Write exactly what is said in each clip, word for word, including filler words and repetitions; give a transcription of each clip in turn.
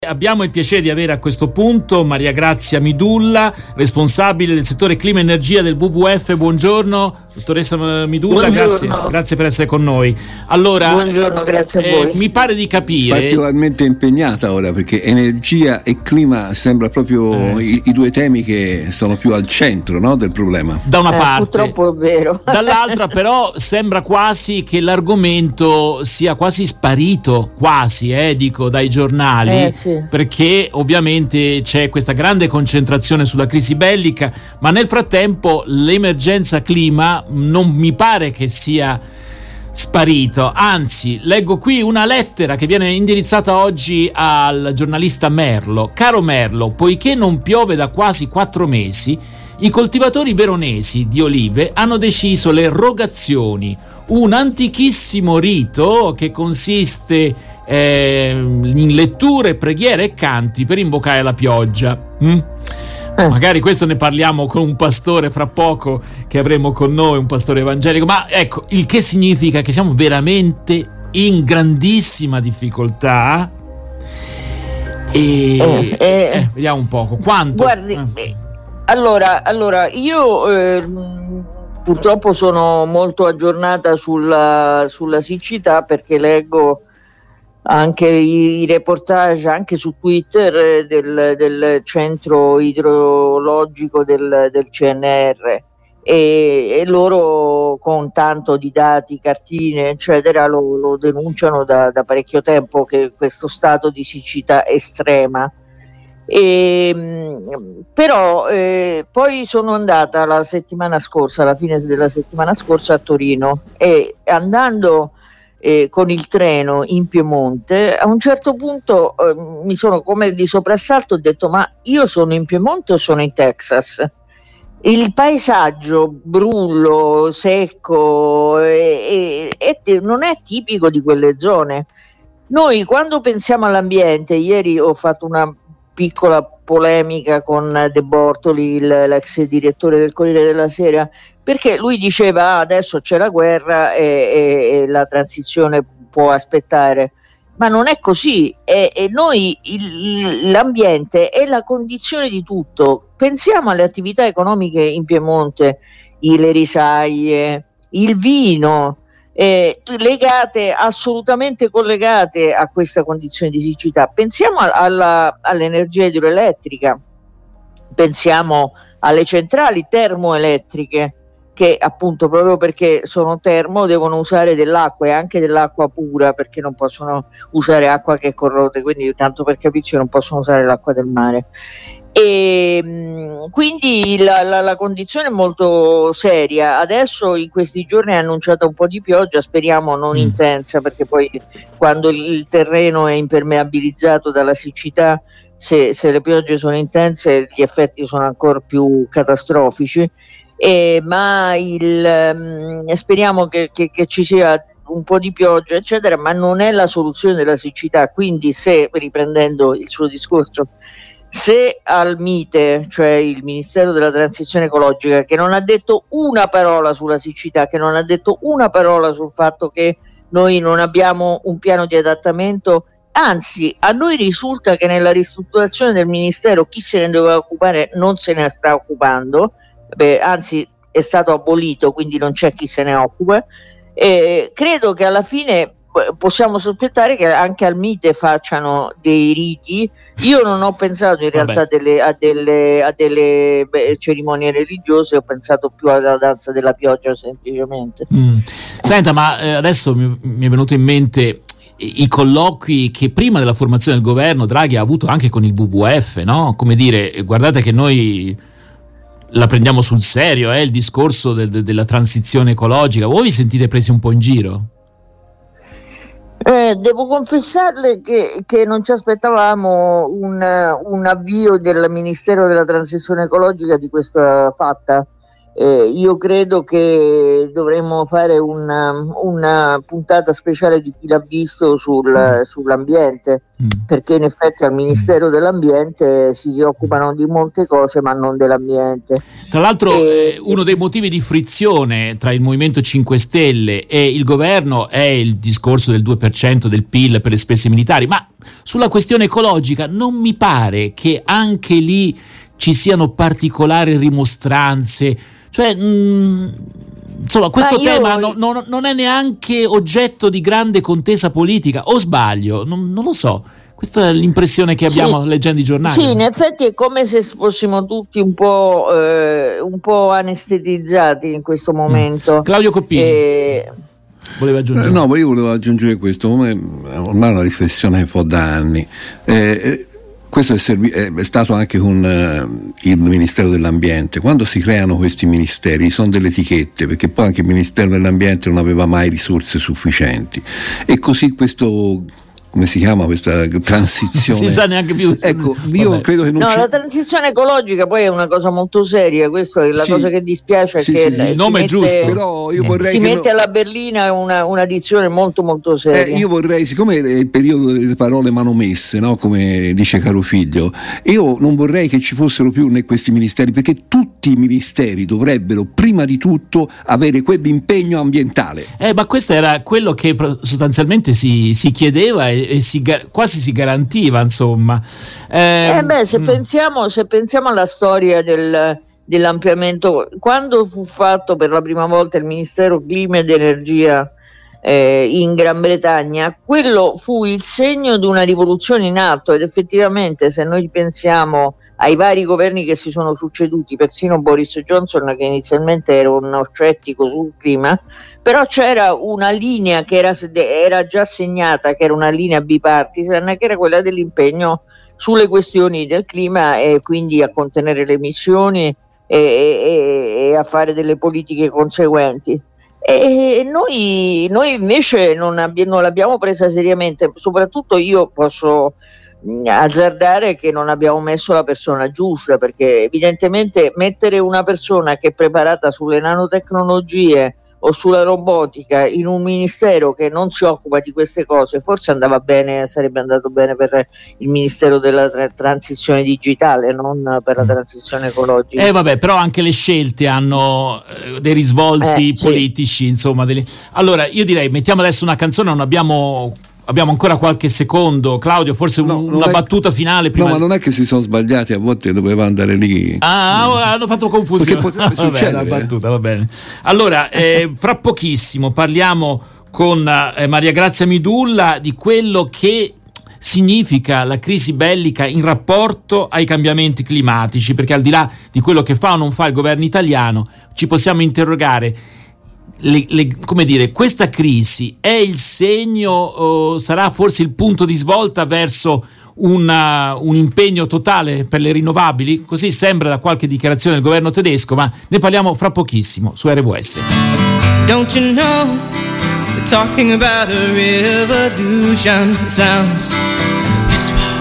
Abbiamo il piacere di avere a questo punto Maria Grazia Midulla, responsabile del settore clima e energia del W W F. Buongiorno, dottoressa Midulla, grazie, grazie per essere con noi. Allora, buongiorno, grazie a voi. Eh, mi pare di capire. Particolarmente impegnata ora perché energia e clima sembra proprio eh, sì. i, i due temi che sono più al centro, no, del problema. Da una eh, parte, purtroppo è vero. Dall'altra, però, sembra quasi che l'argomento sia quasi sparito, quasi, eh, dico, dai giornali. Eh, sì. Perché ovviamente c'è questa grande concentrazione sulla crisi bellica, ma nel frattempo l'emergenza clima non mi pare che sia sparito. Anzi, leggo qui una lettera che viene indirizzata oggi al giornalista Merlo. Caro Merlo, poiché non piove da quasi quattro mesi, i coltivatori veronesi di olive hanno deciso le rogazioni, un antichissimo rito che consiste Eh, in letture, preghiere e canti per invocare la pioggia. mm? eh. Magari questo ne parliamo con un pastore fra poco che avremo con noi, un pastore evangelico, ma ecco, il che significa che siamo veramente in grandissima difficoltà e eh, eh, eh, vediamo un poco quanto. Guardi, eh. allora, allora io eh, purtroppo sono molto aggiornata sulla, sulla siccità, perché leggo anche i, i reportage anche su Twitter eh, del, del centro idrologico del, del C N R e, e loro con tanto di dati, cartine eccetera lo, lo denunciano da, da parecchio tempo, che questo stato di siccità estrema. E, però eh, poi sono andata la settimana scorsa, alla fine della settimana scorsa, a Torino, e andando Eh, con il treno in Piemonte, a un certo punto eh, mi sono come di soprassalto, ho detto: ma io sono in Piemonte o sono in Texas? Il paesaggio brullo, secco e, e, e non è tipico di quelle zone. Noi quando pensiamo all'ambiente, ieri ho fatto una piccola polemica con De Bortoli, il, l'ex direttore del Corriere della Sera, perché lui diceva: ah, adesso c'è la guerra e, e, e la transizione può aspettare, ma non è così. E, e noi il, l'ambiente è la condizione di tutto. Pensiamo alle attività economiche in Piemonte, le risaie, il vino, eh, legate, assolutamente collegate a questa condizione di siccità. Pensiamo alla, all'energia idroelettrica, pensiamo alle centrali termoelettriche, che appunto proprio perché sono termo devono usare dell'acqua, e anche dell'acqua pura, perché non possono usare acqua che corrode, quindi tanto per capirci non possono usare l'acqua del mare. E quindi la, la, la condizione è molto seria. Adesso in questi giorni è annunciata un po' di pioggia, speriamo non mm. intensa, perché poi quando il terreno è impermeabilizzato dalla siccità, se, se le piogge sono intense gli effetti sono ancora più catastrofici. Eh, ma il, um, speriamo che, che, che ci sia un po' di pioggia eccetera, ma non è la soluzione della siccità. Quindi, se, riprendendo il suo discorso, se al MITE, cioè il Ministero della Transizione Ecologica, che non ha detto una parola sulla siccità, che non ha detto una parola sul fatto che noi non abbiamo un piano di adattamento, anzi a noi risulta che nella ristrutturazione del Ministero chi se ne doveva occupare non se ne sta occupando. Beh, anzi è stato abolito, quindi non c'è chi se ne occupa. Eh, credo che alla fine possiamo sospettare che anche al MITE facciano dei riti. Io non ho pensato in realtà delle, a delle, a delle beh, cerimonie religiose, ho pensato più alla danza della pioggia semplicemente. Mm. Senta, ma eh, adesso mi, mi è venuto in mente i colloqui che prima della formazione del governo Draghi ha avuto anche con il W W F, no? Come dire, guardate che noi la prendiamo sul serio, eh, il discorso de- de- della transizione ecologica. Voi vi sentite presi un po' in giro? Eh, devo confessarle che, che non ci aspettavamo un, un avvio del Ministero della Transizione Ecologica di questa fatta, Eh, io credo che dovremmo fare una, una puntata speciale di Chi l'ha visto sul, mm. sull'ambiente, mm. perché in effetti al Ministero dell'Ambiente si, si occupano di molte cose ma non dell'ambiente. Tra l'altro eh, uno dei motivi di frizione tra il Movimento cinque Stelle e il governo è il discorso del due per cento del P I L per le spese militari, ma sulla questione ecologica non mi pare che anche lì ci siano particolari rimostranze. Cioè, mh, insomma, questo io... tema no, no, non è neanche oggetto di grande contesa politica, o sbaglio? Non, non lo so. Questa è l'impressione che abbiamo sì, leggendo i giornali. Sì, in effetti è come se fossimo tutti un po', eh, un po' anestetizzati in questo momento. Mm. Claudio Coppini. E... Voleva aggiungere? Eh, no, io volevo aggiungere questo. Ormai è una riflessione che fa da anni. Eh, Questo è, servi- è stato anche con uh, il Ministero dell'Ambiente. Quando si creano questi ministeri sono delle etichette, perché poi anche il Ministero dell'Ambiente non aveva mai risorse sufficienti, e così questo, come si chiama questa transizione? Si sa neanche più. Ecco, io Vabbè. credo che non no, c'è... la transizione ecologica poi è una cosa molto seria, questo è la sì. cosa che dispiace, sì, che sì, il nome mette, è giusto, però io vorrei si che mette no... alla berlina una, una dizione molto molto seria. Eh, io vorrei, siccome è il periodo delle parole manomesse, no? Come dice caro figlio, io non vorrei che ci fossero più né questi ministeri, perché tutti i ministeri dovrebbero prima di tutto avere quell'impegno ambientale. Eh, ma questo era quello che sostanzialmente si, si chiedeva e, e si, quasi si garantiva, insomma. Eh, eh beh, se mh. pensiamo se pensiamo alla storia del, dell'ampliamento, quando fu fatto per la prima volta il Ministero Clima ed Energia eh, in Gran Bretagna, quello fu il segno di una rivoluzione in atto, ed effettivamente se noi pensiamo ai vari governi che si sono succeduti, persino Boris Johnson, che inizialmente era uno scettico sul clima, però c'era una linea che era, era già segnata, che era una linea bipartisan, che era quella dell'impegno sulle questioni del clima, e quindi a contenere le emissioni e, e, e a fare delle politiche conseguenti. E noi, noi invece non, abbi- non l'abbiamo presa seriamente, soprattutto io posso azzardare che non abbiamo messo la persona giusta, perché evidentemente mettere una persona che è preparata sulle nanotecnologie o sulla robotica in un ministero che non si occupa di queste cose forse andava bene, sarebbe andato bene per il Ministero della tra- transizione digitale, non per la transizione ecologica. Eh vabbè, però anche le scelte hanno eh, dei risvolti eh, politici, sì. Insomma, delle... Allora io direi mettiamo adesso una canzone, non abbiamo Abbiamo ancora qualche secondo, Claudio, forse no, un, una è, battuta finale prima. No, ma non è che si sono sbagliati, a volte doveva andare lì. Ah, hanno fatto confusione. Perché potrebbe succedere. Va bene, la battuta, va bene. Allora, eh, fra pochissimo parliamo con eh, Maria Grazia Midulla di quello che significa la crisi bellica in rapporto ai cambiamenti climatici, perché al di là di quello che fa o non fa il governo italiano, ci possiamo interrogare. Le, le, come dire, questa crisi è il segno, uh, sarà forse il punto di svolta verso una, un impegno totale per le rinnovabili? Così sembra da qualche dichiarazione del governo tedesco, ma ne parliamo fra pochissimo su R W S. Don't you know they're talking about a revolution, sounds whisper.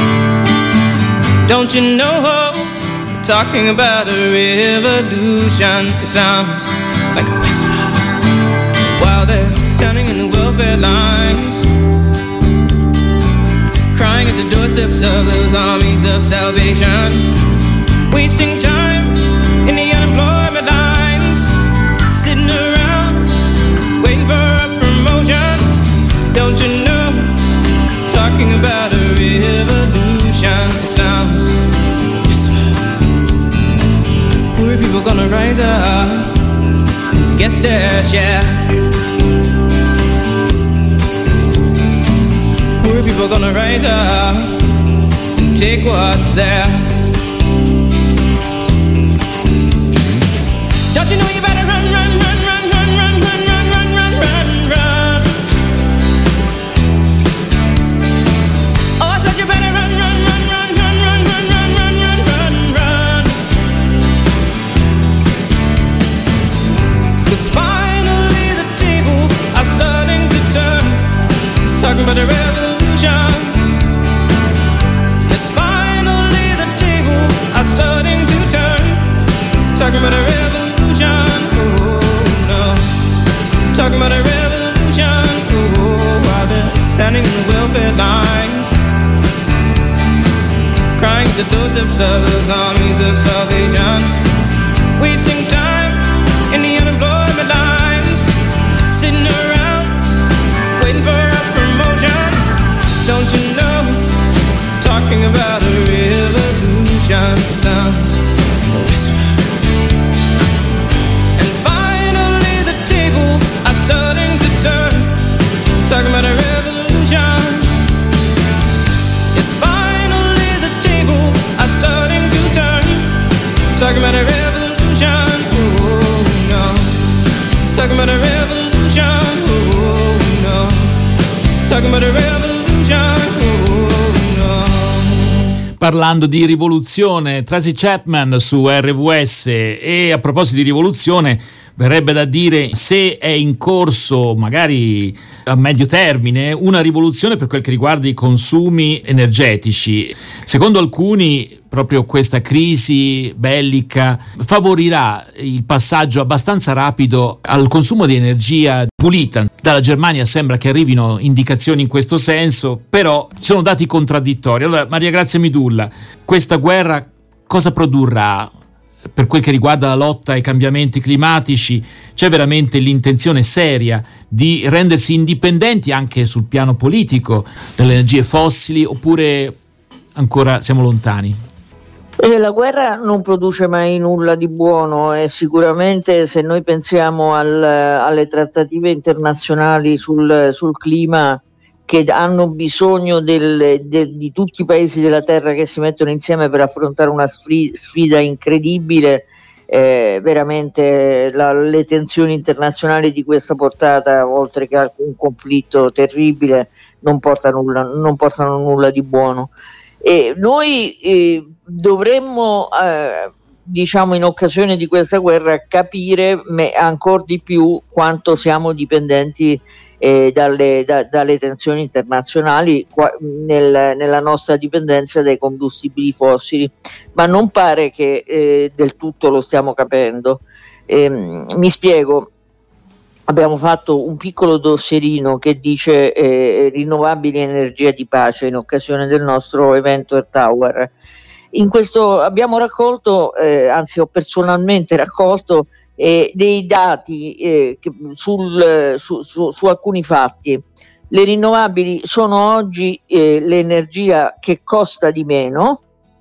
Don't you know they're talking about a revolution, it sounds like a whisper. While they're standing in the welfare lines, crying at the doorsteps of those armies of salvation, wasting time in the unemployment lines, sitting around waiting for a promotion. Don't you know, talking about a revolution, it sounds whisper. Poor people gonna rise up, get their share. Poor people gonna rise up and take what's theirs. Don't you know you better run, run, run, run, run, run, run, run, run, run, run, run. Oh, I said you better run, run, run, run, run, run, run, run, run, run, run, run. 'Cause finally the tables are starting to turn, talking about a revolution. Yes, finally the tables are starting the doorsteps of those armies of salvation, wasting time in the unemployment lines, sitting around waiting for a promotion. Don't you know, talking about a revolution sounds a whisper. And finally the tables are starting to turn, talking about a revolution. Yes, finally the tables are starting to turn, talking about a revolution. Oh no, talking about a revolution. Oh no, talking about a revolution. Oh no. Parlando di rivoluzione, Tracy Chapman su R V S. E a proposito di rivoluzione, verrebbe da dire, se è in corso magari a medio termine una rivoluzione per quel che riguarda i consumi energetici. Secondo alcuni proprio questa crisi bellica favorirà il passaggio abbastanza rapido al consumo di energia pulita. Dalla Germania sembra che arrivino indicazioni in questo senso, però ci sono dati contraddittori. Allora, Maria Grazia Midulla, questa guerra cosa produrrà? Per quel che riguarda la lotta ai cambiamenti climatici, c'è veramente l'intenzione seria di rendersi indipendenti anche sul piano politico dalle energie fossili, oppure ancora siamo lontani? Eh, la guerra non produce mai nulla di buono e sicuramente se noi pensiamo al, alle trattative internazionali sul, sul clima, che hanno bisogno del, del, di tutti i paesi della terra che si mettono insieme per affrontare una sfida, sfida incredibile, eh, veramente la, le tensioni internazionali di questa portata, oltre che a un conflitto terribile, non portano nulla, non portano nulla di buono. E noi eh, dovremmo, eh, diciamo, in occasione di questa guerra capire me, ancora di più quanto siamo dipendenti Eh, dalle, da, dalle tensioni internazionali qua, nel, nella nostra dipendenza dai combustibili fossili, ma non pare che eh, del tutto lo stiamo capendo. Eh, mi spiego, abbiamo fatto un piccolo dossierino che dice eh, rinnovabili energia di pace in occasione del nostro evento Earth Hour. In questo abbiamo raccolto, eh, anzi ho personalmente raccolto Eh, dei dati eh, che, sul, su, su, su alcuni fatti. Le rinnovabili sono oggi eh, l'energia che costa di meno,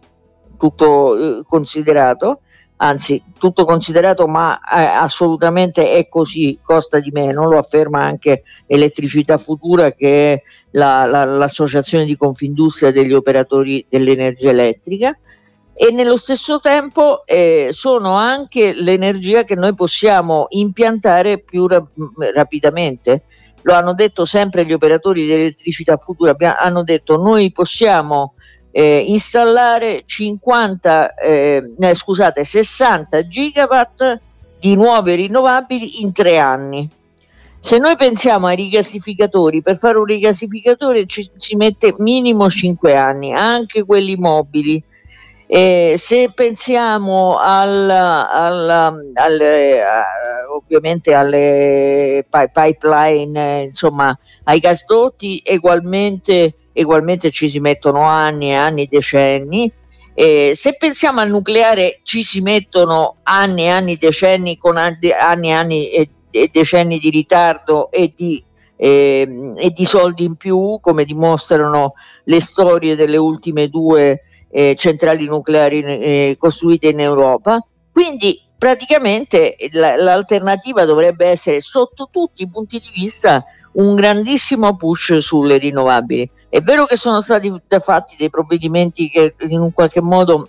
tutto eh, considerato, anzi tutto considerato, ma eh, assolutamente è così, costa di meno, lo afferma anche Elettricità Futura, che è la, la, l'associazione di Confindustria degli operatori dell'energia elettrica. E nello stesso tempo eh, sono anche l'energia che noi possiamo impiantare più rap- rapidamente. Lo hanno detto sempre gli operatori di Elettricità Futura, abbiamo, hanno detto noi possiamo eh, installare cinquanta, eh, eh, scusate, sessanta gigawatt di nuove rinnovabili in tre anni. Se noi pensiamo ai rigassificatori, per fare un rigassificatore ci, ci mette minimo cinque anni, anche quelli mobili. Eh, se pensiamo al, al, alle, uh, ovviamente alle pi- pipeline, eh, insomma ai gasdotti, ugualmente, ugualmente ci si mettono anni e anni, decenni. Eh, se pensiamo al nucleare ci si mettono anni e anni, decenni, con anni e anni e, e decenni di ritardo e di, eh, e di soldi in più, come dimostrano le storie delle ultime due Eh, centrali nucleari eh, costruite in Europa. Quindi praticamente la, l'alternativa dovrebbe essere, sotto tutti i punti di vista, un grandissimo push sulle rinnovabili. È vero che sono stati fatti dei provvedimenti che in un qualche modo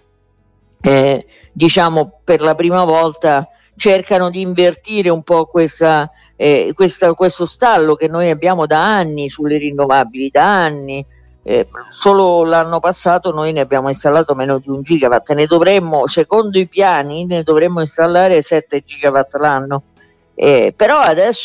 eh, diciamo per la prima volta cercano di invertire un po' questa, eh, questa, questo stallo che noi abbiamo da anni sulle rinnovabili, da anni. Eh, solo l'anno passato noi ne abbiamo installato meno di un gigawatt, ne dovremmo, secondo i piani, ne dovremmo installare sette gigawatt l'anno, eh, però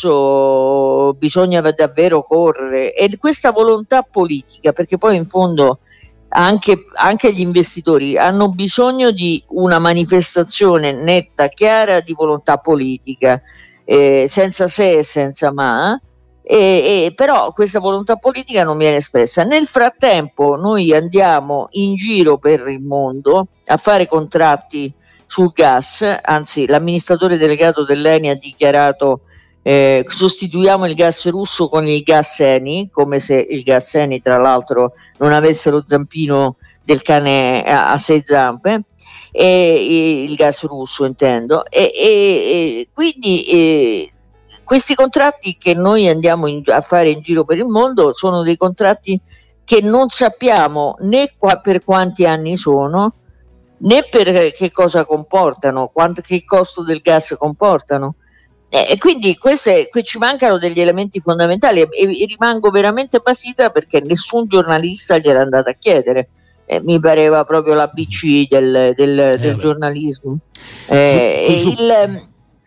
adesso bisogna davvero correre, e questa volontà politica, perché poi in fondo anche, anche gli investitori hanno bisogno di una manifestazione netta, chiara di volontà politica, eh, senza se e senza ma, E, e, però questa volontà politica non viene espressa. Nel frattempo noi andiamo in giro per il mondo a fare contratti sul gas, anzi l'amministratore delegato dell'Eni ha dichiarato eh, sostituiamo il gas russo con il gas Eni, come se il gas Eni tra l'altro non avesse lo zampino del cane a, a sei zampe, e, e il gas russo intendo, e, e, e quindi e, questi contratti che noi andiamo in, a fare in giro per il mondo sono dei contratti che non sappiamo né qua, per quanti anni sono, né per che cosa comportano, quanto, che costo del gas comportano. E quindi queste, qui ci mancano degli elementi fondamentali, e, e rimango veramente basita perché nessun giornalista gliel'è andato a chiedere. Eh, mi pareva proprio l'A B C del, del, eh, del giornalismo. Eh, su, su... Il,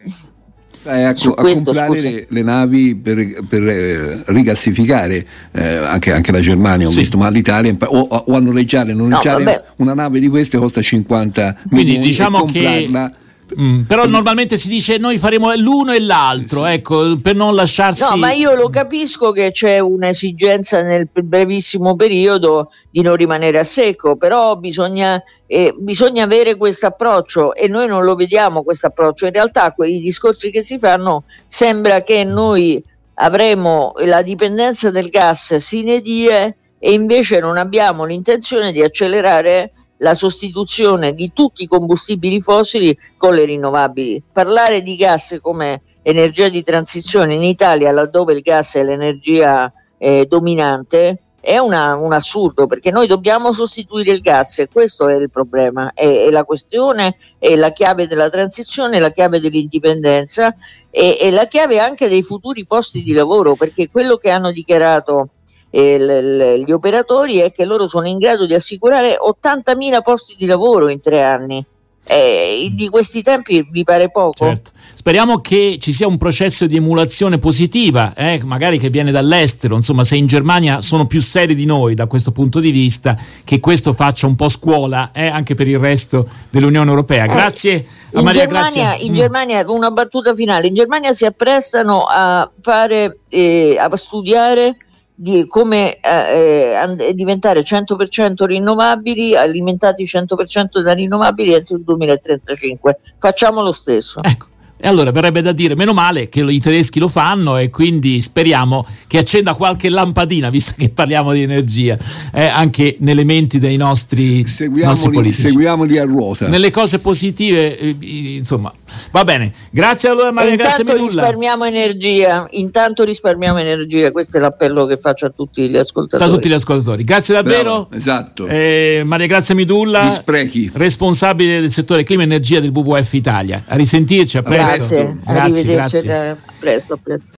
Eh, a, a questo, comprare le, le navi per, per eh, rigassificare eh, anche, anche la Germania, ho sì. visto, ma l'Italia o, o a noleggiare, noleggiare no, una nave di queste costa cinquanta quindi milioni, diciamo e comprarla che Mm, però normalmente si dice noi faremo l'uno e l'altro, ecco, per non lasciarsi. No, ma io lo capisco che c'è un'esigenza nel brevissimo periodo di non rimanere a secco, però bisogna, eh, bisogna avere questo approccio, e noi non lo vediamo questo approccio. In realtà quei discorsi che si fanno sembra che noi avremo la dipendenza del gas sine die, e invece non abbiamo l'intenzione di accelerare la sostituzione di tutti i combustibili fossili con le rinnovabili. Parlare di gas come energia di transizione in Italia, laddove il gas è l'energia eh, dominante, è una, un assurdo, perché noi dobbiamo sostituire il gas, e questo è il problema, è, è la questione, è la chiave della transizione, è la chiave dell'indipendenza, e è la chiave anche dei futuri posti di lavoro, perché quello che hanno dichiarato E l- l- gli operatori è che loro sono in grado di assicurare ottantamila posti di lavoro in tre anni. Eh, di questi tempi vi pare poco? Certo. Speriamo che ci sia un processo di emulazione positiva, eh, magari che viene dall'estero, insomma, se in Germania sono più seri di noi da questo punto di vista, che questo faccia un po' scuola eh, anche per il resto dell'Unione Europea. Grazie eh, a in Maria Germania, Grazia. In mm. Germania, una battuta finale, in Germania si apprestano a fare eh, a studiare di come eh, eh, diventare cento per cento rinnovabili, alimentati cento per cento da rinnovabili entro il duemilatrentacinque. Facciamo lo stesso. Ecco. E allora verrebbe da dire meno male che i tedeschi lo fanno, e quindi speriamo che accenda qualche lampadina, visto che parliamo di energia, eh, anche nelle menti dei nostri, seguiamoli, nostri politici. Seguiamoli a ruota. Nelle cose positive, eh, insomma, va bene. Grazie allora Maria Grazia Medulla. Intanto risparmiamo energia, intanto risparmiamo energia, questo è l'appello che faccio a tutti gli ascoltatori. A tutti gli ascoltatori. Grazie davvero. Bravo, esatto. Eh, Maria Grazia Medulla, gli sprechi, responsabile del settore clima e energia del W W F Italia. A risentirci, a presto. Grazie, grazie, arrivederci, grazie. A presto, a presto.